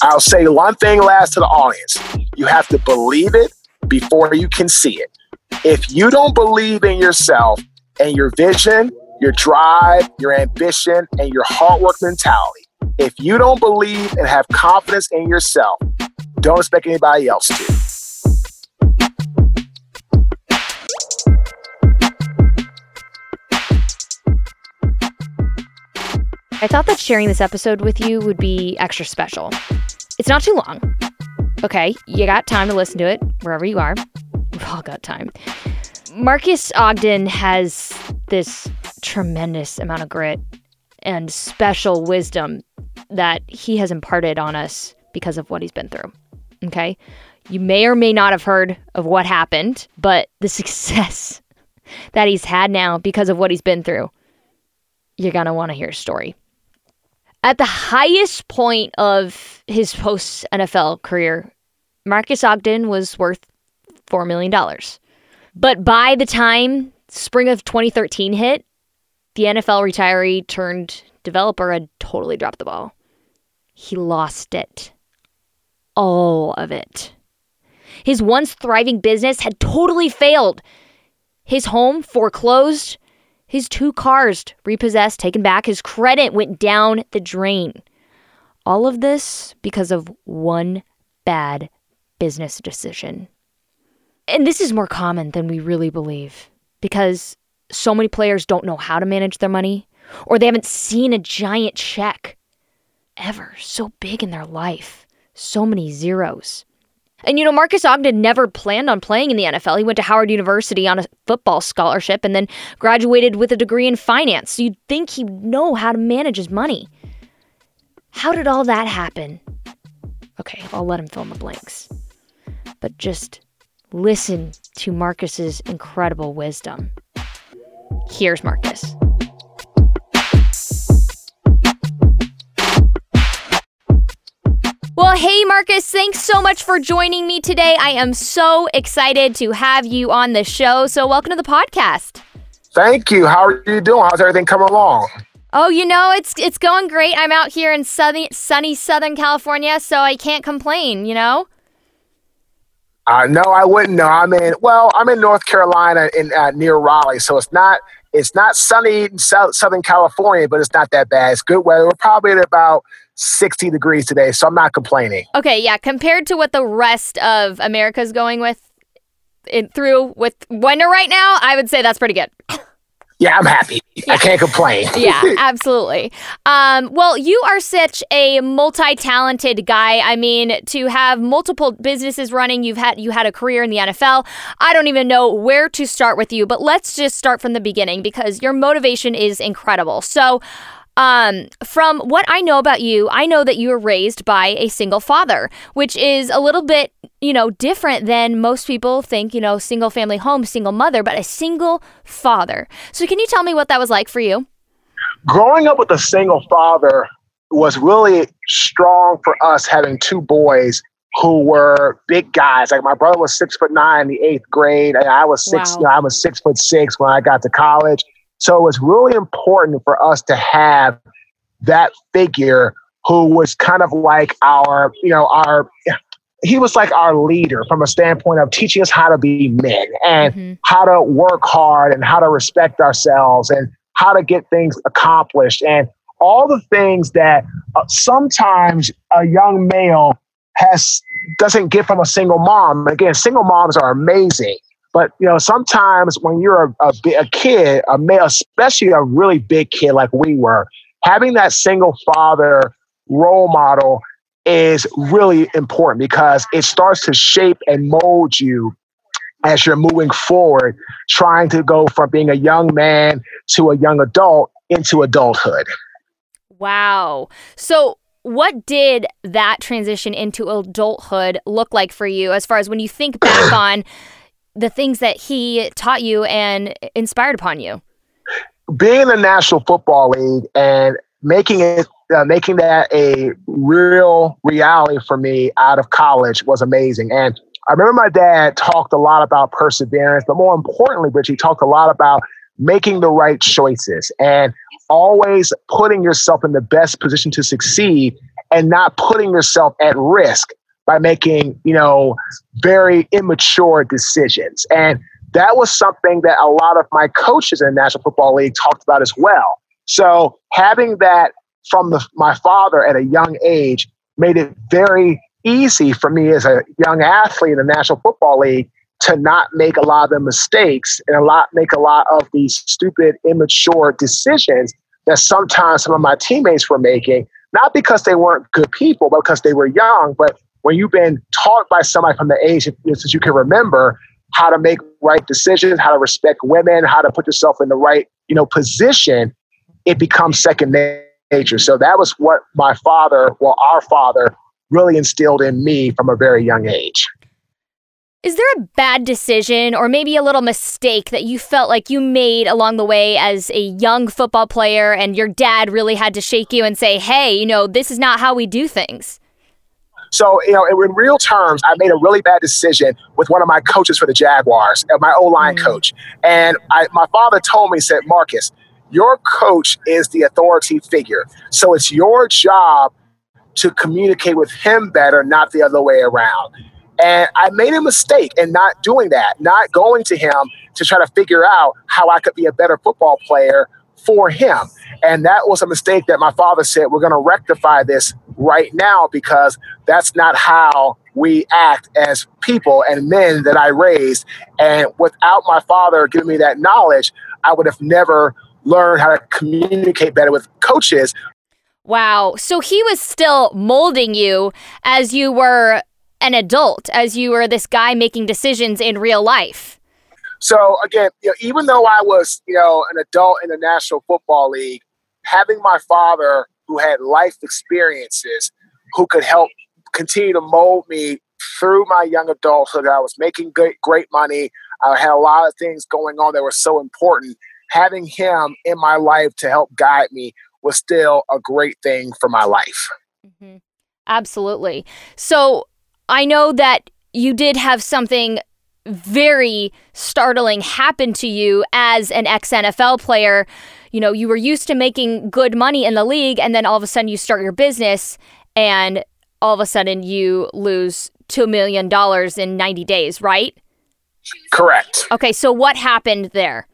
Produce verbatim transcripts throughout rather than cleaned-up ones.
I'll say one thing last to the audience. You have to believe it before you can see it. If you don't believe in yourself and your vision, your drive, your ambition, and your hard work mentality, if you don't believe and have confidence in yourself, don't expect anybody else to. I thought that sharing this episode with you would be extra special. It's not too long. Okay, you got time to listen to it wherever you are. We've all got time. Marcus Ogden has this tremendous amount of grit and special wisdom that he has imparted on us because of what he's been through. Okay? You may or may not have heard of what happened, but the success that he's had now because of what he's been through, you're going to want to hear his story. At the highest point of his post-N F L career, Marcus Ogden was worth four million dollars. But by the time spring of twenty thirteen hit, the N F L retiree turned developer had totally dropped the ball. He lost it. All of it. His once thriving business had totally failed. His home foreclosed. His two cars repossessed, taken back. His credit went down the drain. All of this because of one bad business decision. And this is more common than we really believe because so many players don't know how to manage their money, or they haven't seen a giant check ever so big in their life. So many zeros. And, you know, Marcus Ogden never planned on playing in the N F L. He went to Howard University on a football scholarship and then graduated with a degree in finance. So you'd think he'd know how to manage his money. How did all that happen? Okay, I'll let him fill in the blanks. But just listen to Marcus's incredible wisdom. Here's Marcus. Well, hey, Marcus, thanks so much for joining me today. I am so excited to have you on the show. So welcome to the podcast. Thank you. How are you doing? How's everything coming along? Oh, you know, it's it's going great. I'm out here in sunny, sunny Southern California, so I can't complain, you know? Uh, no, I wouldn't know. I'm in, well, I'm in North Carolina in uh, near Raleigh, so it's not it's not sunny in South, Southern California, but it's not that bad. It's good weather. We're probably at about sixty degrees today, so I'm not complaining. Okay, yeah, compared to what the rest of America's going with it through with winter right now, I would say that's pretty good. Yeah, I'm happy. Yeah. I can't complain. Yeah, absolutely. Um, well, you are such a multi-talented guy. I mean, to have multiple businesses running, you've had you had a career in the N F L. I don't even know where to start with you, but let's just start from the beginning because your motivation is incredible. So, Um, from what I know about you, I know that you were raised by a single father, which is a little bit, you know, different than most people think, you know, single family home, single mother, but a single father. So can you tell me what that was like for you? Growing up with a single father was really strong for us, having two boys who were big guys. Like my brother was six foot nine in the eighth grade, and I was six, wow. you know, I was six foot six when I got to college. So it was really important for us to have that figure who was kind of like our, you know, our, he was like our leader from a standpoint of teaching us how to be men and mm-hmm. how to work hard and how to respect ourselves and how to get things accomplished and all the things that uh, sometimes a young male has doesn't get from a single mom. Again, single moms are amazing. But, you know, sometimes when you're a, a, a kid, a male, especially a really big kid like we were, having that single father role model is really important because it starts to shape and mold you as you're moving forward, trying to go from being a young man to a young adult into adulthood. Wow. So what did that transition into adulthood look like for you as far as when you think back on the things that he taught you and inspired upon you? Being in the National Football League and making it, uh, making that a real reality for me out of college was amazing. And I remember my dad talked a lot about perseverance, but more importantly, Rich, he talked a lot about making the right choices and always putting yourself in the best position to succeed. and not putting yourself at risk by making, you know, very immature decisions. And that was something that a lot of my coaches in the National Football League talked about as well. So having that from the, my father at a young age made it very easy for me as a young athlete in the National Football League to not make a lot of the mistakes and a lot make a lot of these stupid, immature decisions that sometimes some of my teammates were making, not because they weren't good people, but because they were young. But when you've been taught by somebody from the age that you can remember how to make right decisions, how to respect women, how to put yourself in the right, you know, position, it becomes second nature. So that was what my father, well, our father, really instilled in me from a very young age. Is there a bad decision or maybe a little mistake that you felt like you made along the way as a young football player and your dad really had to shake you and say, hey, you know, this is not how we do things? So, you know, in real terms, I made a really bad decision with one of my coaches for the Jaguars, my O-line mm. coach. And I, my father told me, said, Marcus, your coach is the authority figure. So it's your job to communicate with him better, not the other way around. And I made a mistake in not doing that, not going to him to try to figure out how I could be a better football player for him. And that was a mistake that my father said, we're going to rectify this right now because that's not how we act as people and men that I raised. And without my father giving me that knowledge, I would have never learned how to communicate better with coaches. Wow. So he was still molding you as you were an adult, as you were this guy making decisions in real life. So again, you know, even though I was, you know, an adult in the National Football League, having my father who had life experiences, who could help continue to mold me through my young adulthood, I was making great, great money. I had a lot of things going on that were so important. Having him in my life to help guide me was still a great thing for my life. Mm-hmm. Absolutely. So I know that you did have something very startling happen to you as an ex-N F L player. You know, you were used to making good money in the league, and then all of a sudden you start your business, and all of a sudden you lose two million dollars in ninety days, right? Correct. Okay, so what happened there?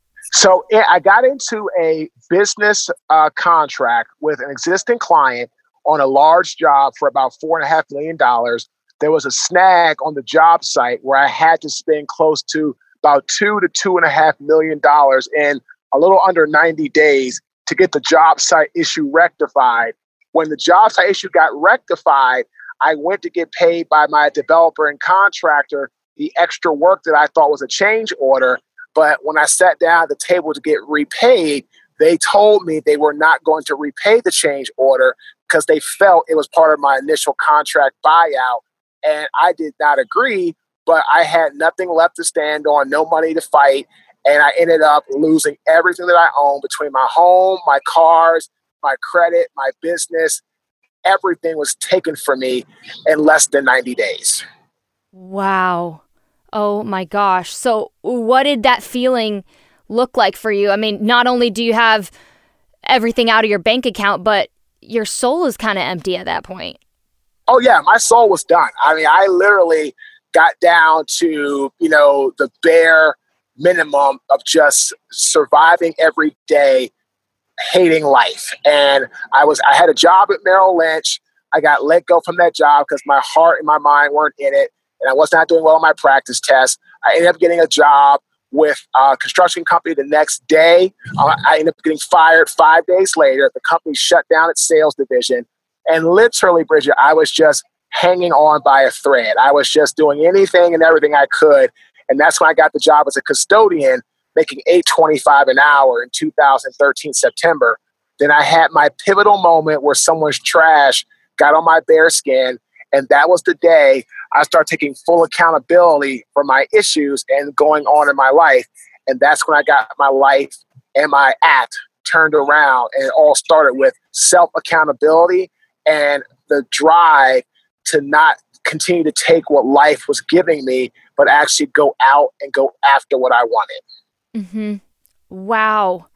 So yeah, I got into a business uh, contract with an existing client on a large job for about four and a half million dollars. There was a snag on the job site where I had to spend close to about two to two and a half million dollars in a little under ninety days to get the job site issue rectified. When the job site issue got rectified, I went to get paid by my developer and contractor the extra work that I thought was a change order. But when I sat down at the table to get repaid, they told me they were not going to repay the change order because they felt it was part of my initial contract buyout. And I did not agree, but I had nothing left to stand on, no money to fight. And I ended up losing everything that I owned between my home, my cars, my credit, my business. Everything was taken from me in less than ninety days. Wow. Oh my gosh. So what did that feeling look like for you? I mean, not only do you have everything out of your bank account, but your soul is kind of empty at that point. Oh yeah, my soul was done. I mean, I literally got down to, you know, the bare minimum of just surviving every day, hating life. And I was, I had a job at Merrill Lynch. I got let go from that job because my heart and my mind weren't in it. And I was not doing well on my practice test. I ended up getting a job with a construction company the next day. Uh, I ended up getting fired five days later. The company shut down its sales division. And literally, Bridget, I was just hanging on by a thread. I was just doing anything and everything I could. And that's when I got the job as a custodian, making eight twenty-five an hour in two thousand thirteen, September. Then I had my pivotal moment where someone's trash got on my bare skin. And that was the day I started taking full accountability for my issues and going on in my life. And that's when I got my life and my act turned around. And it all started with self-accountability and the drive to not continue to take what life was giving me, but actually go out and go after what I wanted. Mm-hmm. Wow.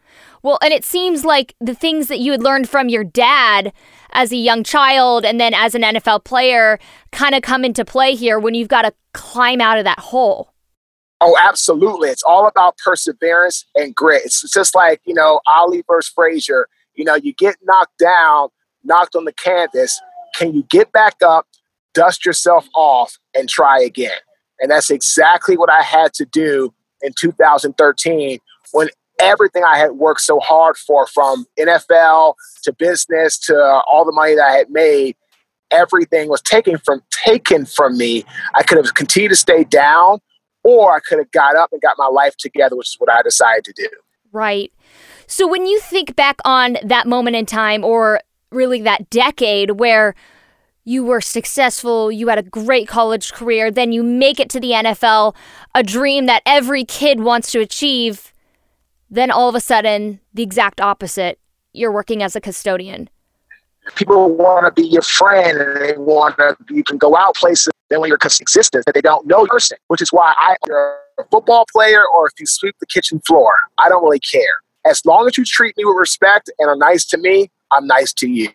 Well, and it seems like the things that you had learned from your dad as a young child and then as an N F L player kind of come into play here when you've got to climb out of that hole. Oh, absolutely. It's all about perseverance and grit. It's just like, you know, Ali versus Frazier. You know, you get knocked down, knocked on the canvas. Can you get back up, dust yourself off, and try again? And that's exactly what I had to do in two thousand thirteen when everything I had worked so hard for, from N F L to business to all the money that I had made, everything was taken from taken from me. I could have continued to stay down, or I could have got up and got my life together, which is what I decided to do. Right. So when you think back on that moment in time, or really that decade where you were successful, you had a great college career, then you make it to the N F L, a dream that every kid wants to achieve, then all of a sudden, the exact opposite, you're working as a custodian. People want to be your friend, and they want to, you can go out places then when you're existence that they don't know your person, which is why I, you're a football player or if you sweep the kitchen floor, I don't really care. As long as you treat me with respect and are nice to me, I'm nice to you.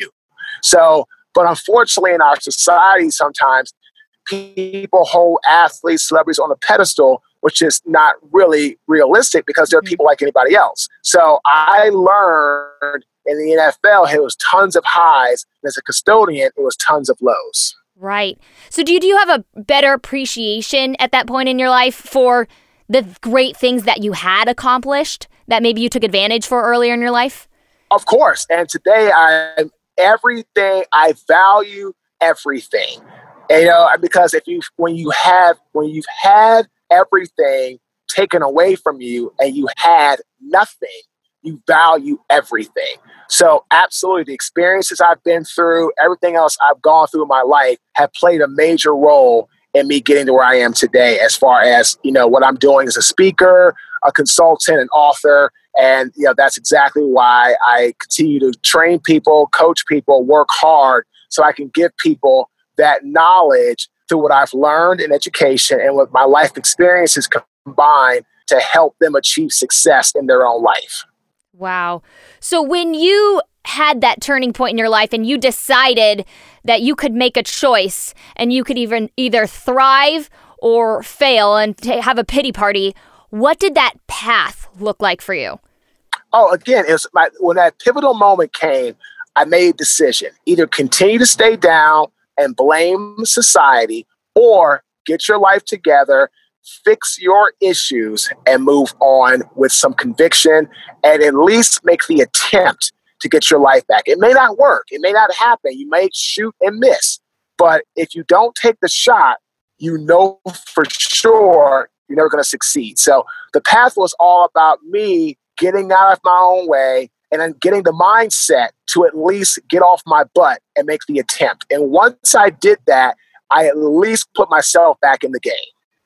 So, but unfortunately in our society, sometimes people hold athletes, celebrities on a pedestal, which is not really realistic because they're people like anybody else. So I learned in the N F L, it was tons of highs. And as a custodian, it was tons of lows. Right. So do you, do you have a better appreciation at that point in your life for the great things that you had accomplished that maybe you took advantage for earlier in your life? Of course. And today, I everything, I value everything. And, you know, because if you, when you have, when you've had everything taken away from you and you had nothing, you value everything. So absolutely, the experiences I've been through, everything else I've gone through in my life have played a major role in me getting to where I am today, as far as, you know, what I'm doing as a speaker, a consultant, an author. And, you know, that's exactly why I continue to train people, coach people, work hard so I can give people that knowledge through what I've learned in education and with my life experiences combined to help them achieve success in their own life. Wow. So when you had that turning point in your life and you decided that you could make a choice and you could even either thrive or fail and t- have a pity party, what did that path look like for you? Oh, again, it was my, when that pivotal moment came, I made a decision. Either continue to stay down and blame society, or get your life together, fix your issues, and move on with some conviction, and at least make the attempt to get your life back. It may not work. It may not happen. You may shoot and miss. But if you don't take the shot, you know for sure you're never going to succeed. So the path was all about me getting out of my own way and then getting the mindset to at least get off my butt and make the attempt. And once I did that, I at least put myself back in the game.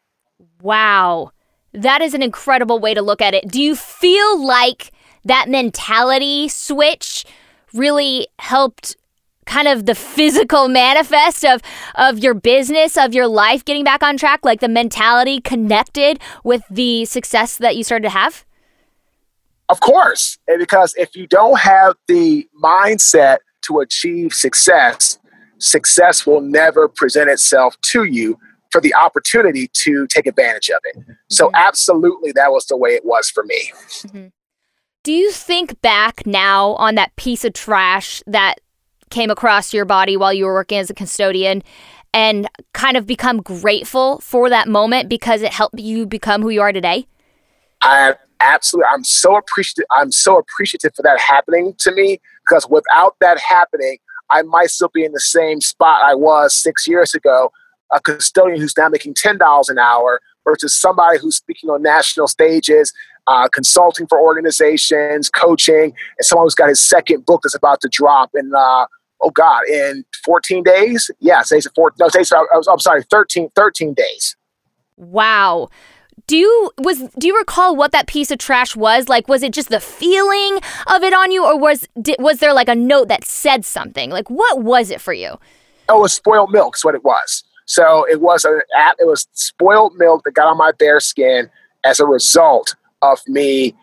Wow. That is an incredible way to look at it. Do you feel like that mentality switch really helped kind of the physical manifest of, of your business, of your life getting back on track? Like the mentality connected with the success that you started to have? Of course. And because if you don't have the mindset to achieve success, success will never present itself to you for the opportunity to take advantage of it. Mm-hmm. So absolutely, that was the way it was for me. Mm-hmm. Do you think back now on that piece of trash that came across your body while you were working as a custodian and kind of become grateful for that moment because it helped you become who you are today? I absolutely, I'm so appreciative. I'm so appreciative for that happening to me, because without that happening, I might still be in the same spot I was six years ago, a custodian who's now making ten dollars an hour versus somebody who's speaking on national stages, uh, consulting for organizations, coaching, and someone who's got his second book that's about to drop in, uh, oh God, in fourteen days? Yeah, today's four, no, today's, I'm sorry, thirteen, thirteen days. Wow. Do you was do you recall what that piece of trash was? Like, was it just the feeling of it on you, or was did, was there like a note that said something? Like, what was it for you? Oh, it was spoiled milk is what it was. So it was a it was spoiled milk that got on my bare skin as a result of me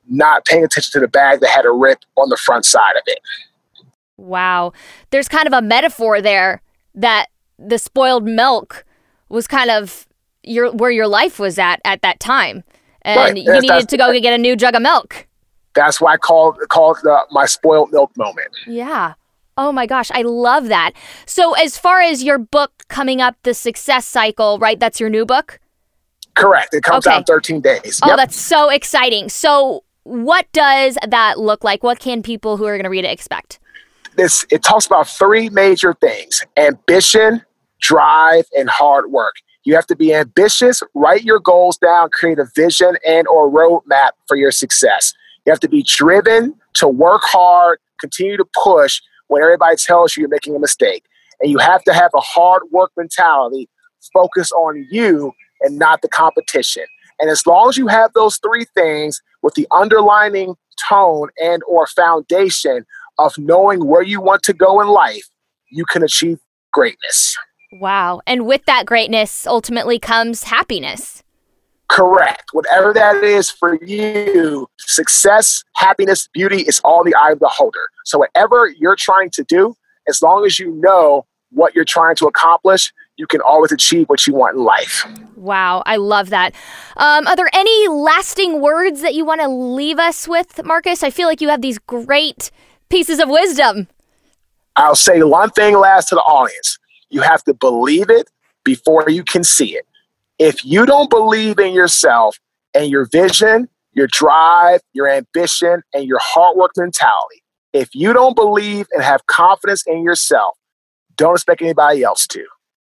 not paying attention to the bag that had a rip on the front side of it. Wow. There's kind of a metaphor there that the spoiled milk was kind of your where your life was at at that time. And right. you needed to go get a new jug of milk. That's why I call, call it the, my spoiled milk moment. Yeah. Oh my gosh, I love that. So as far as your book coming up, The Success Cycle, right? That's your new book? Correct. It comes okay. out in thirteen days. Oh, yep. That's so exciting. So what does that look like? What can people who are going to read it expect? This, it talks about three major things: ambition, drive, and hard work. You have to be ambitious, write your goals down, create a vision and or roadmap for your success. You have to be driven to work hard, continue to push when everybody tells you you're making a mistake. And you have to have a hard work mentality, focus on you and not the competition. And as long as you have those three things with the underlining tone and or foundation of knowing where you want to go in life, you can achieve greatness. Wow. And with that greatness ultimately comes happiness. Correct. Whatever that is for you, success, happiness, beauty is all in the eye of the beholder. So whatever you're trying to do, as long as you know what you're trying to accomplish, you can always achieve what you want in life. Wow. I love that. Um, are there any lasting words that you want to leave us with, Marcus? I feel like you have these great pieces of wisdom. I'll say one thing last to the audience. You have to believe it before you can see it. If you don't believe in yourself and your vision, your drive, your ambition, and your hard work mentality, if you don't believe and have confidence in yourself, don't expect anybody else to.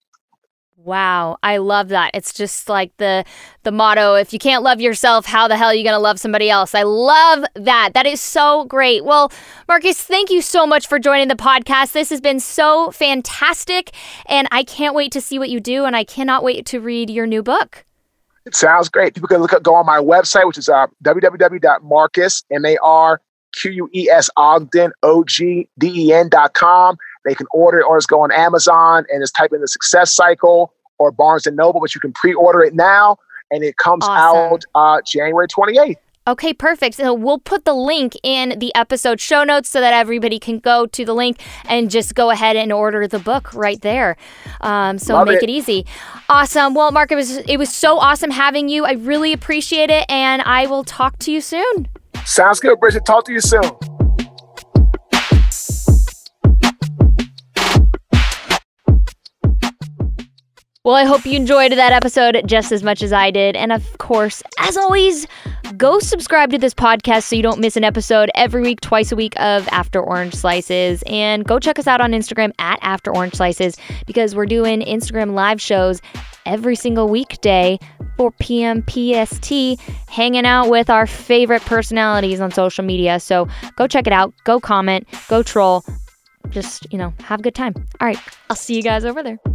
Wow. I love that. It's just like the the motto, if you can't love yourself, how the hell are you going to love somebody else? I love that. That is so great. Well, Marcus, thank you so much for joining the podcast. This has been so fantastic, and I can't wait to see what you do, and I cannot wait to read your new book. It sounds great. People can look up, go on my website, which is uh, w w w dot marcus, M A R Q U E S, Ogden, O G D E N dot com. They can order it, or just go on Amazon and just type in The Success Cycle or Barnes and Noble, but you can pre-order it now, and it comes Awesome. out uh, January twenty-eighth. Okay, perfect. So we'll put the link in the episode show notes so that everybody can go to the link and just go ahead and order the book right there. Um, so Love make it. it easy. Awesome. Well, Mark, it was, it was so awesome having you. I really appreciate it, and I will talk to you soon. Sounds good, Bridget. Talk to you soon. Well, I hope you enjoyed that episode just as much as I did. And of course, as always, go subscribe to this podcast so you don't miss an episode every week, twice a week of After Orange Slices. And go check us out on Instagram at After Orange Slices, because we're doing Instagram live shows every single weekday, four p.m. P S T, hanging out with our favorite personalities on social media. So go check it out. Go comment. Go troll. Just, you know, have a good time. All right. I'll see you guys over there.